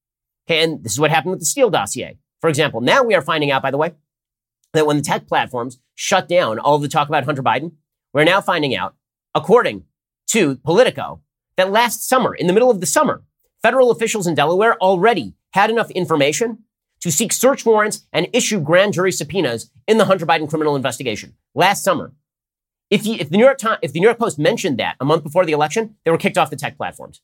And this is what happened with the Steele dossier. For example, now we are finding out, by the way, that when the tech platforms shut down all of the talk about Hunter Biden, we're now finding out, according to Politico, that last summer, in the middle of the summer, federal officials in Delaware already had enough information to seek search warrants and issue grand jury subpoenas in the Hunter Biden criminal investigation. Last summer. If the New York Post mentioned that a month before the election, they were kicked off the tech platforms.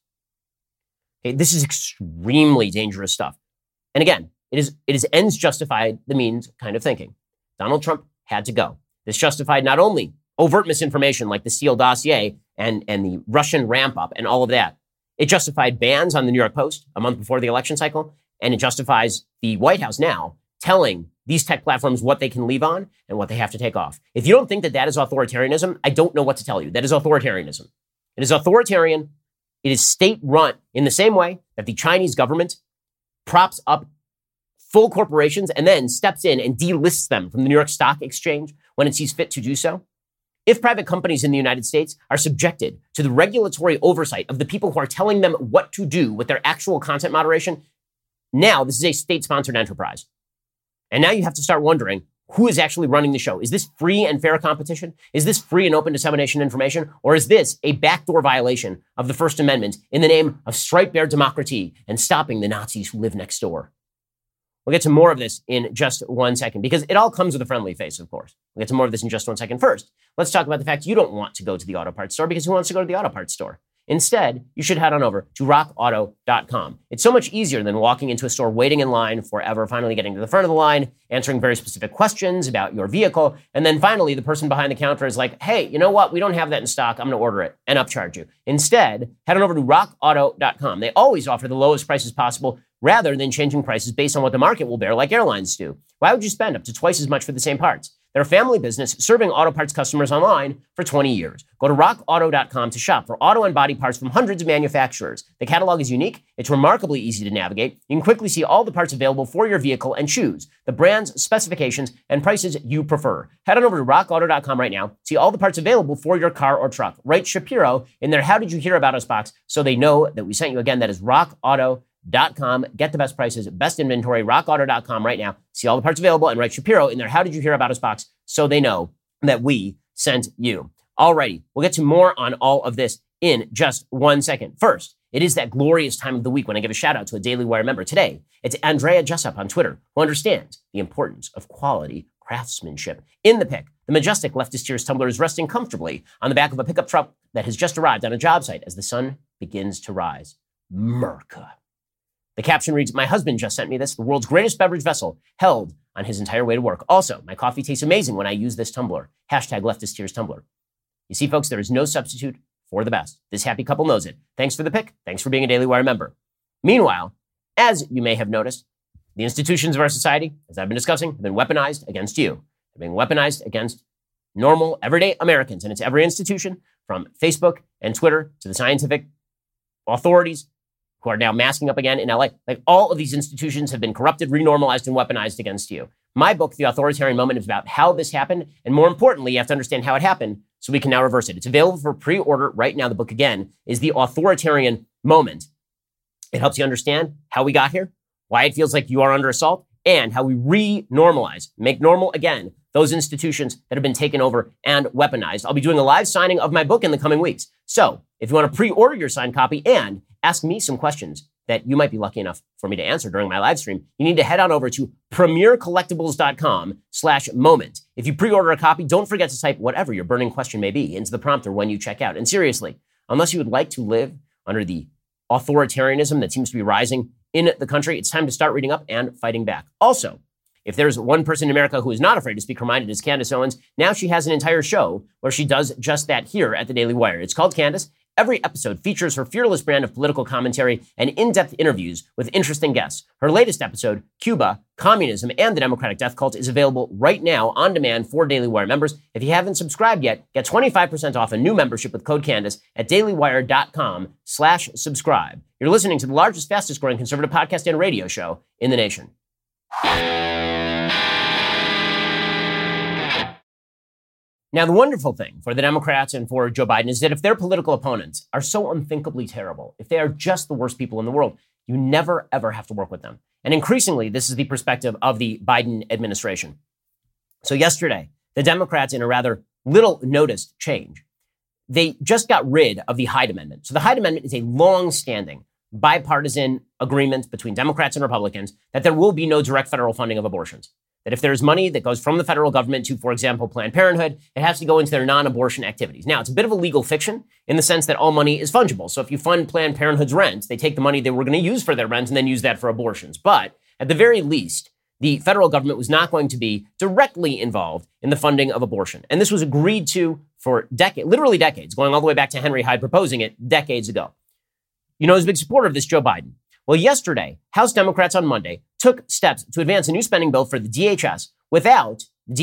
Okay, this is extremely dangerous stuff. And again, it is ends justified the means kind of thinking. Donald Trump had to go. This justified not only overt misinformation like the Steele dossier and the Russian ramp up and all of that. It justified bans on the New York Post a month before the election cycle. And it justifies the White House now telling these tech platforms what they can leave on and what they have to take off. If you don't think that that is authoritarianism, I don't know what to tell you. That is authoritarianism. It is authoritarian. It is state run in the same way that the Chinese government props up full corporations and then steps in and delists them from the New York Stock Exchange when it sees fit to do so. If private companies in the United States are subjected to the regulatory oversight of the people who are telling them what to do with their actual content moderation, now this is a state-sponsored enterprise. And now you have to start wondering, who is actually running the show? Is this free and fair competition? Is this free and open dissemination of information? Or is this a backdoor violation of the First Amendment in the name of straight bear democracy and stopping the Nazis who live next door? We'll get to more of this in just 1 second, because it all comes with a friendly face, of course. We'll get to more of this in just 1 second. First, let's talk about the fact you don't want to go to the auto parts store, because who wants to go to the auto parts store? Instead, you should head on over to rockauto.com. It's so much easier than walking into a store, waiting in line forever, finally getting to the front of the line, answering very specific questions about your vehicle, and then finally the person behind the counter is like, hey, you know what? We don't have that in stock. I'm going to order it and upcharge you. Instead, head on over to rockauto.com. They always offer the lowest prices possible rather than changing prices based on what the market will bear like airlines do. Why would you spend up to twice as much for the same parts? They're a family business serving auto parts customers online for 20 years. Go to rockauto.com to shop for auto and body parts from hundreds of manufacturers. The catalog is unique. It's remarkably easy to navigate. You can quickly see all the parts available for your vehicle and choose the brands, specifications, and prices you prefer. Head on over to rockauto.com right now. See all the parts available for your car or truck. Write Shapiro in their How Did You Hear About Us box so they know that we sent you. Again, that is rockauto.com. Get the best prices, best inventory, rockauto.com right now. See all the parts available and write Shapiro in their How Did You Hear About Us box so they know that we sent you. Alrighty, we'll get to more on all of this in just 1 second. First, it is that glorious time of the week when I give a shout out to a Daily Wire member. Today, it's Andrea Jessup on Twitter, who understands the importance of quality craftsmanship. In the pic, the majestic leftist tears tumbler is resting comfortably on the back of a pickup truck that has just arrived on a job site as the sun begins to rise. Merca. The caption reads, my husband just sent me this, the world's greatest beverage vessel, held on his entire way to work. Also, my coffee tastes amazing when I use this tumbler. Hashtag leftist tears tumbler. You see, folks, there is no substitute for the best. This happy couple knows it. Thanks for the pick. Thanks for being a Daily Wire member. Meanwhile, as you may have noticed, the institutions of our society, as I've been discussing, have been weaponized against you. They're being weaponized against normal, everyday Americans. And it's every institution from Facebook and Twitter to the scientific authorities who are now masking up again in LA. Like, all of these institutions have been corrupted, renormalized, and weaponized against you. My book, The Authoritarian Moment, is about how this happened. And more importantly, you have to understand how it happened so we can now reverse it. It's available for pre-order right now. The book, again, is The Authoritarian Moment. It helps you understand how we got here, why it feels like you are under assault, and how we re-normalize, make normal again, those institutions that have been taken over and weaponized. I'll be doing a live signing of my book in the coming weeks. So if you want to pre-order your signed copy and ask me some questions that you might be lucky enough for me to answer during my live stream, you need to head on over to premiercollectibles.com/moment. If you pre-order a copy, don't forget to type whatever your burning question may be into the prompter when you check out. And seriously, unless you would like to live under the authoritarianism that seems to be rising in the country, it's time to start reading up and fighting back. Also, if there's one person in America who is not afraid to speak her mind, it is Candace Owens. Now she has an entire show where she does just that here at the Daily Wire. It's called Candace. Every episode features her fearless brand of political commentary and in-depth interviews with interesting guests. Her latest episode, Cuba, Communism, and the Democratic Death Cult, is available right now on demand for Daily Wire members. If you haven't subscribed yet, get 25% off a new membership with code Candace at dailywire.com/subscribe. You're listening to the largest, fastest growing conservative podcast and radio show in the nation. Now, the wonderful thing for the Democrats and for Joe Biden is that if their political opponents are so unthinkably terrible, if they are just the worst people in the world, you never, ever have to work with them. And increasingly, this is the perspective of the Biden administration. So yesterday, the Democrats, in a rather little noticed change, they just got rid of the Hyde Amendment. So the Hyde Amendment is a long-standing bipartisan agreement between Democrats and Republicans that there will be no direct federal funding of abortions. That if there's money that goes from the federal government to, for example, Planned Parenthood, it has to go into their non-abortion activities. Now, it's a bit of a legal fiction in the sense that all money is fungible. So if you fund Planned Parenthood's rent, they take the money they were going to use for their rent and then use that for abortions. But at the very least, the federal government was not going to be directly involved in the funding of abortion. And this was agreed to for decades, literally decades, going all the way back to Henry Hyde proposing it decades ago. You know, who's a big supporter of this? Joe Biden. Well, yesterday, House Democrats on Monday took steps to advance a new spending bill for the DHS without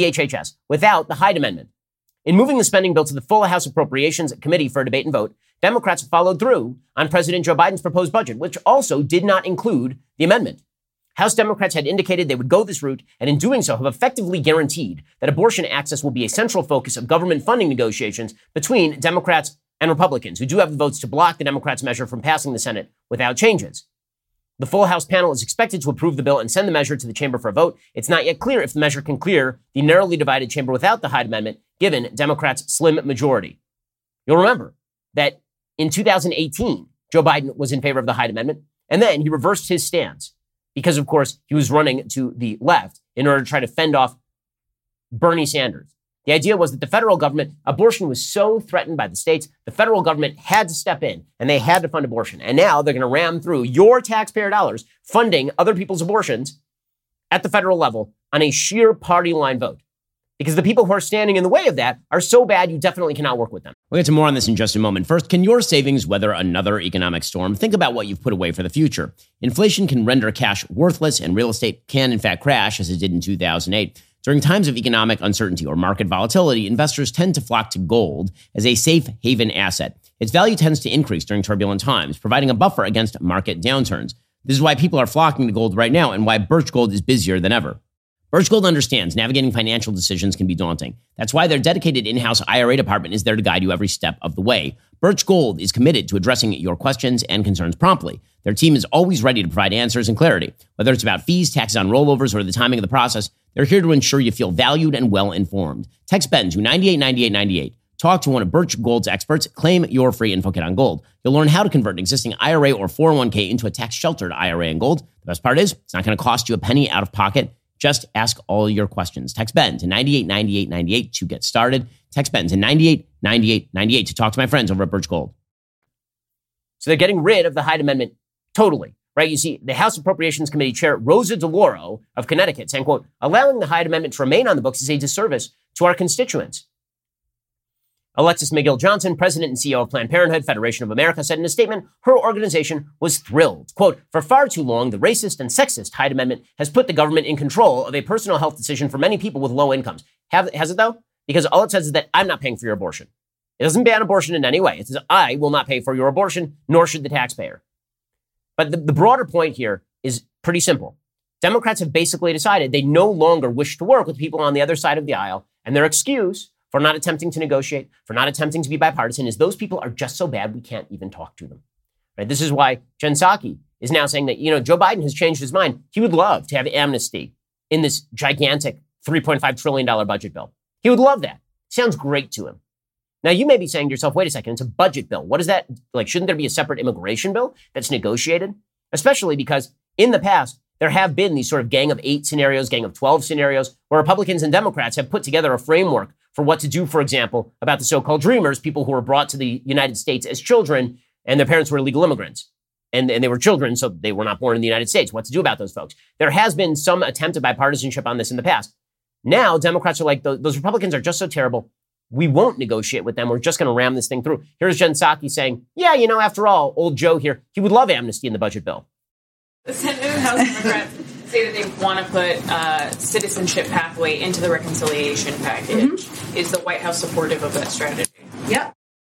the Hyde Amendment. In moving the spending bill to the full House Appropriations Committee for a debate and vote, Democrats followed through on President Joe Biden's proposed budget, which also did not include the amendment. House Democrats had indicated they would go this route, and in doing so have effectively guaranteed that abortion access will be a central focus of government funding negotiations between Democrats and Republicans, who do have the votes to block the Democrats' measure from passing the Senate without changes. The full House panel is expected to approve the bill and send the measure to the chamber for a vote. It's not yet clear if the measure can clear the narrowly divided chamber without the Hyde Amendment, given Democrats' slim majority. You'll remember that in 2018, Joe Biden was in favor of the Hyde Amendment, and then he reversed his stance because, of course, he was running to the left in order to try to fend off Bernie Sanders. The idea was that the federal government, abortion was so threatened by the states, the federal government had to step in and they had to fund abortion. And now they're going to ram through your taxpayer dollars funding other people's abortions at the federal level on a sheer party line vote. Because the people who are standing in the way of that are so bad, you definitely cannot work with them. We'll get to more on this in just a moment. First, can your savings weather another economic storm? Think about what you've put away for the future. Inflation can render cash worthless, and real estate can, in fact, crash, as it did in 2008. During times of economic uncertainty or market volatility, investors tend to flock to gold as a safe haven asset. Its value tends to increase during turbulent times, providing a buffer against market downturns. This is why people are flocking to gold right now and why Birch Gold is busier than ever. Birch Gold understands navigating financial decisions can be daunting. That's why their dedicated in-house IRA department is there to guide you every step of the way. Birch Gold is committed to addressing your questions and concerns promptly. Their team is always ready to provide answers and clarity. Whether it's about fees, taxes on rollovers, or the timing of the process, they're here to ensure you feel valued and well-informed. Text BEN to 989898. Talk to one of Birch Gold's experts. Claim your free info kit on gold. You'll learn how to convert an existing IRA or 401k into a tax-sheltered IRA in gold. The best part is, it's not going to cost you a penny out of pocket. Just ask all your questions. Text BEN to 989898 to get started. Text BEN to 989898 to talk to my friends over at Birch Gold. So they're getting rid of the Hyde Amendment totally, right? You see, the House Appropriations Committee Chair Rosa DeLauro of Connecticut saying, quote, allowing the Hyde Amendment to remain on the books is a disservice to our constituents. Alexis McGill Johnson, president and CEO of Planned Parenthood Federation of America, said in a statement her organization was thrilled. Quote, for far too long, the racist and sexist Hyde Amendment has put the government in control of a personal health decision for many people with low incomes. Has it, though? because all it says is that I'm not paying for your abortion. It doesn't ban abortion in any way. It says I will not pay for your abortion, nor should the taxpayer. But the broader point here is pretty simple. Democrats have basically decided they no longer wish to work with people on the other side of the aisle, and their excuse for not attempting to negotiate, for not attempting to be bipartisan, is those people are just so bad we can't even talk to them. Right? This is why Jen Psaki is now saying that, Joe Biden has changed his mind. He would love to have amnesty in this gigantic $3.5 trillion budget bill. He would love that. Sounds great to him. Now, you may be saying to yourself, wait a second, it's a budget bill. What is that? Like, shouldn't there be a separate immigration bill that's negotiated? Especially because in the past, there have been these sort of gang of 8 scenarios, gang of 12 scenarios, where Republicans and Democrats have put together a framework for what to do, for example, about the so-called dreamers, people who were brought to the United States as children and their parents were illegal immigrants. And they were children, so they were not born in the United States. What to do about those folks? There has been some attempt at bipartisanship on this in the past. Now, Democrats are like, those Republicans are just so terrible. We won't negotiate with them. We're just going to ram this thing through. Here's Jen Psaki saying, yeah, after all, old Joe here, he would love amnesty in the budget bill. The Senate and House Democrats say that they want to put citizenship pathway into the reconciliation package. Mm-hmm. Is the White House supportive of that strategy? Yep.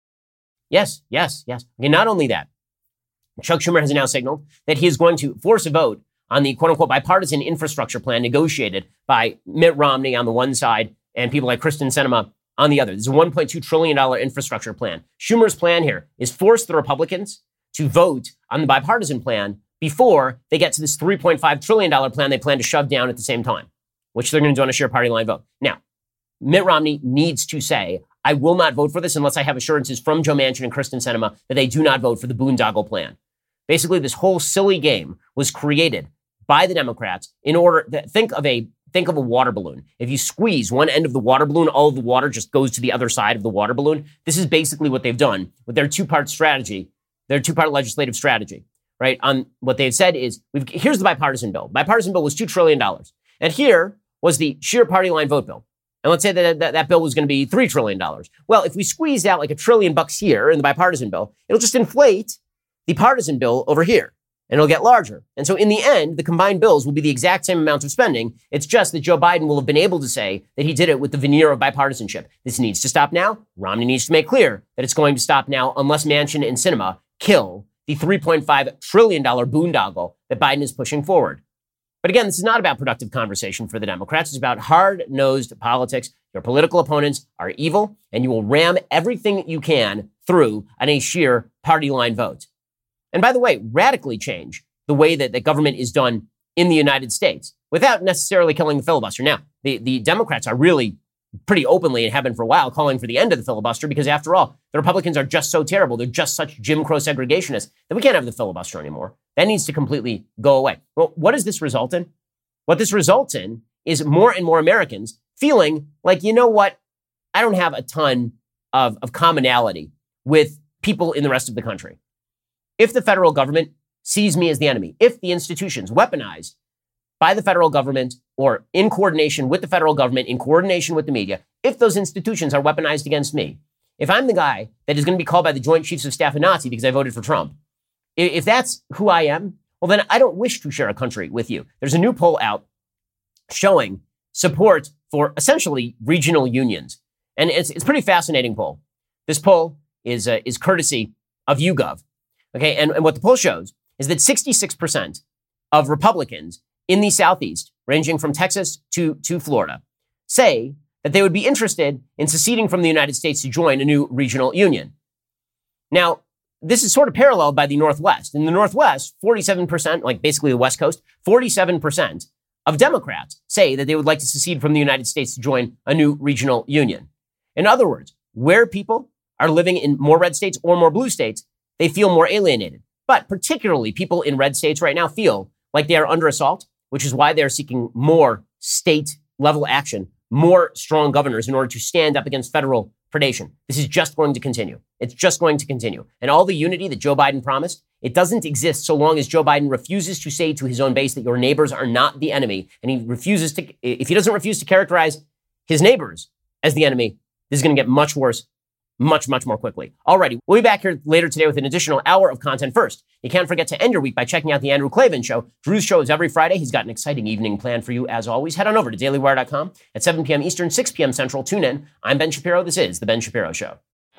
Yes. Okay, not only that, Chuck Schumer has now signaled that he is going to force a vote on the quote-unquote bipartisan infrastructure plan negotiated by Mitt Romney on the one side and people like Kristen Sinema on the other. This is a $1.2 trillion infrastructure plan. Schumer's plan here is force the Republicans to vote on the bipartisan plan before they get to this $3.5 trillion plan they plan to shove down at the same time, which they're going to do on a shared party line vote. Now, Mitt Romney needs to say, I will not vote for this unless I have assurances from Joe Manchin and Kristen Sinema that they do not vote for the boondoggle plan. Basically, this whole silly game was created by the Democrats in order to think of a water balloon. If you squeeze one end of the water balloon, all of the water just goes to the other side of the water balloon. This is basically what they've done with their two-part strategy, their two-part legislative strategy, right? On what they've said is, here's the bipartisan bill. Bipartisan bill was $2 trillion. And here was the sheer party line vote bill. And let's say that bill was going to be $3 trillion. Well, if we squeezed out like $1 trillion here in the bipartisan bill, it'll just inflate the partisan bill over here. And it'll get larger. And so in the end, the combined bills will be the exact same amount of spending. It's just that Joe Biden will have been able to say that he did it with the veneer of bipartisanship. This needs to stop now. Romney needs to make clear that it's going to stop now unless Manchin and Sinema kill the $3.5 trillion boondoggle that Biden is pushing forward. But again, this is not about productive conversation for the Democrats. It's about hard-nosed politics. Your political opponents are evil, and you will ram everything you can through on a sheer party line vote. And by the way, radically change the way that the government is done in the United States without necessarily killing the filibuster. Now, the Democrats are really pretty openly, and have been for a while, calling for the end of the filibuster because, after all, the Republicans are just so terrible. They're just such Jim Crow segregationists that we can't have the filibuster anymore. That needs to completely go away. Well, what does this result in? What this results in is more and more Americans feeling like, you know what? I don't have a ton of commonality with people in the rest of the country. If the federal government sees me as the enemy, if the institutions weaponized by the federal government or in coordination with the federal government, in coordination with the media, if those institutions are weaponized against me, if I'm the guy that is going to be called by the Joint Chiefs of Staff a Nazi because I voted for Trump, if that's who I am, well, then I don't wish to share a country with you. There's a new poll out showing support for essentially regional unions. And it's a pretty fascinating poll. This poll is courtesy of YouGov. Okay, and what the poll shows is that 66% of Republicans in the Southeast, ranging from Texas to Florida, say that they would be interested in seceding from the United States to join a new regional union. Now, this is sort of paralleled by the Northwest. In the Northwest, 47%, like basically the West Coast, 47% of Democrats say that they would like to secede from the United States to join a new regional union. In other words, where people are living in more red states or more blue states, they feel more alienated. But particularly people in red states right now feel like they are under assault, which is why they're seeking more state-level action, more strong governors in order to stand up against federal predation. This is just going to continue. It's just going to continue. And all the unity that Joe Biden promised, it doesn't exist so long as Joe Biden refuses to say to his own base that your neighbors are not the enemy. And if he doesn't refuse to characterize his neighbors as the enemy, this is going to get much worse, much, much more quickly. Alrighty, we'll be back here later today with an additional hour of content. First, you can't forget to end your week by checking out The Andrew Klavan Show. Drew's show is every Friday. He's got an exciting evening planned for you, as always. Head on over to dailywire.com at 7 p.m. Eastern, 6 p.m. Central. Tune in. I'm Ben Shapiro. This is The Ben Shapiro Show.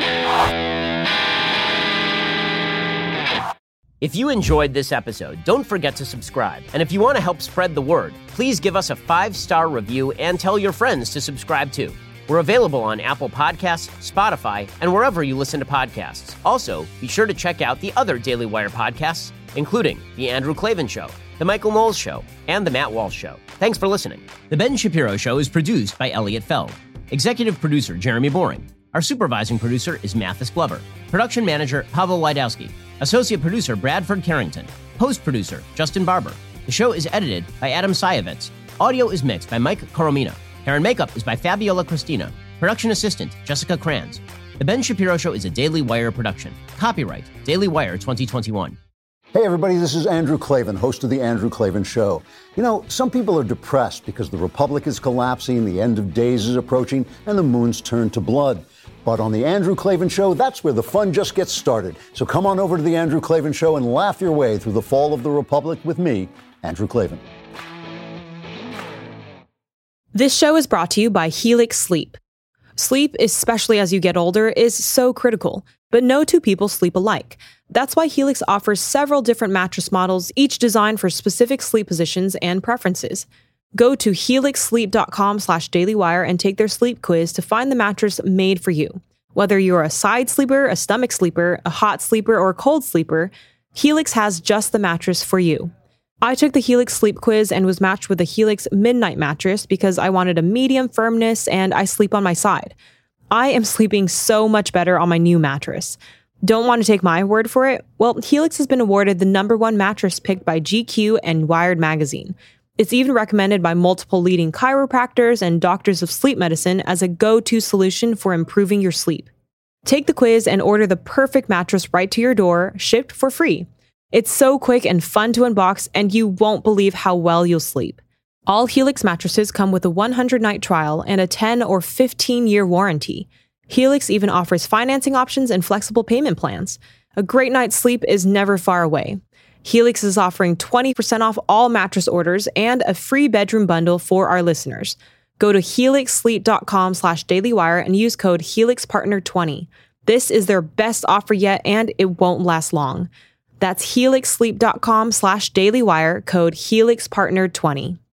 If you enjoyed this episode, don't forget to subscribe. And if you want to help spread the word, please give us a 5-star review and tell your friends to subscribe too. We're available on Apple Podcasts, Spotify, and wherever you listen to podcasts. Also, be sure to check out the other Daily Wire podcasts, including The Andrew Klavan Show, The Michael Knowles Show, and The Matt Walsh Show. Thanks for listening. The Ben Shapiro Show is produced by Elliot Feld. Executive producer, Jeremy Boring. Our supervising producer is Mathis Glover. Production manager, Pavel Wydowski. Associate producer, Bradford Carrington. Post-producer, Justin Barber. The show is edited by Adam Sayevitz. Audio is mixed by Mike Coromina. Hair and makeup is by Fabiola Cristina. Production assistant, Jessica Kranz. The Ben Shapiro Show is a Daily Wire production. Copyright, Daily Wire 2021. Hey everybody, this is Andrew Klavan, host of The Andrew Klavan Show. You know, some people are depressed because the republic is collapsing, the end of days is approaching, and the moon's turned to blood. But on The Andrew Klavan Show, that's where the fun just gets started. So come on over to The Andrew Klavan Show and laugh your way through the fall of the republic with me, Andrew Klavan. This show is brought to you by Helix Sleep. Sleep, especially as you get older, is so critical, but no two people sleep alike. That's why Helix offers several different mattress models, each designed for specific sleep positions and preferences. Go to helixsleep.com/dailywire and take their sleep quiz to find the mattress made for you. Whether you're a side sleeper, a stomach sleeper, a hot sleeper, or a cold sleeper, Helix has just the mattress for you. I took the Helix sleep quiz and was matched with a Helix Midnight mattress because I wanted a medium firmness and I sleep on my side. I am sleeping so much better on my new mattress. Don't want to take my word for it? Well, Helix has been awarded the #1 mattress picked by GQ and Wired magazine. It's even recommended by multiple leading chiropractors and doctors of sleep medicine as a go-to solution for improving your sleep. Take the quiz and order the perfect mattress right to your door, shipped for free. It's so quick and fun to unbox, and you won't believe how well you'll sleep. All Helix mattresses come with a 100-night trial and a 10 or 15-year warranty. Helix even offers financing options and flexible payment plans. A great night's sleep is never far away. Helix is offering 20% off all mattress orders and a free bedroom bundle for our listeners. Go to helixsleep.com/dailywire and use code HelixPartner20. This is their best offer yet, and it won't last long. That's helixsleep.com/dailywire, code HelixPartner20.